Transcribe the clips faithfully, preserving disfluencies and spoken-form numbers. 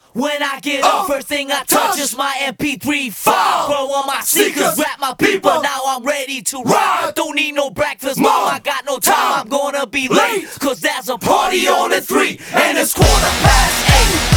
When I get up, first thing I touch is my M P three file. Throw on my sneakers, rap my people, now I'm ready to ride. Don't need no breakfast, mom, I got no time, I'm gonna be late. Cause there's a party on at three, and it's quarter past eight.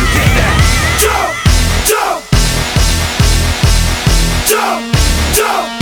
Jump, jump.